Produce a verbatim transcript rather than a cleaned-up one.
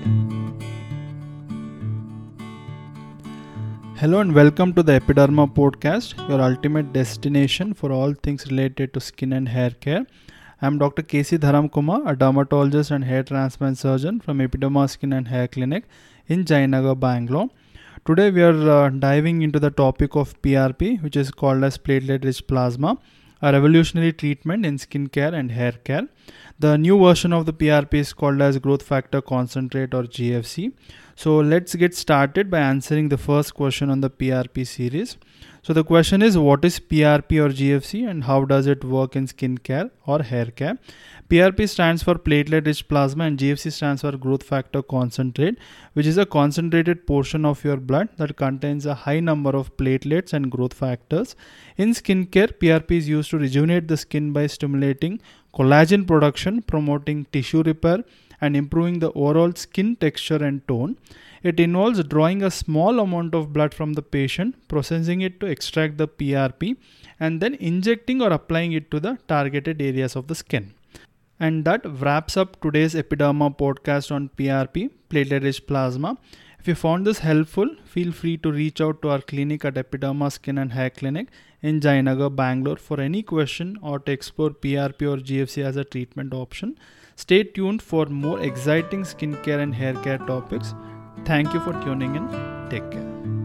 Hello and welcome to the Epiderma Podcast, your ultimate destination for all things related to skin and hair care. I am Doctor K C Dharam Kumar, a dermatologist and hair transplant surgeon from Epiderma Skin and Hair Clinic in Jayanagar, Bangalore. Today we are uh, diving into the topic of P R P, which is called as platelet-rich plasma, a revolutionary treatment in skin care and hair care. The new version of the P R P is called as growth factor concentrate or G F C. So let's get started by answering the first question on the P R P series. So the question is, what is P R P or G F C and how does it work in skin care or hair care? P R P stands for platelet-rich plasma and G F C stands for growth factor concentrate, which is a concentrated portion of your blood that contains a high number of platelets and growth factors. In skin care, P R P is used to rejuvenate the skin by stimulating collagen production, promoting tissue repair, and improving the overall skin texture and tone. It involves drawing a small amount of blood from the patient, processing it to extract the P R P, and then injecting or applying it to the targeted areas of the skin. And that wraps up today's Epiderma podcast on P R P, platelet-rich plasma. If you found this helpful, feel free to reach out to our clinic at Epiderma Skin and Hair Clinic in Jayanagar, Bangalore for any question or to explore P R P or G F C as a treatment option. Stay tuned for more exciting skincare and hair care topics. Thank you for tuning in. Take care.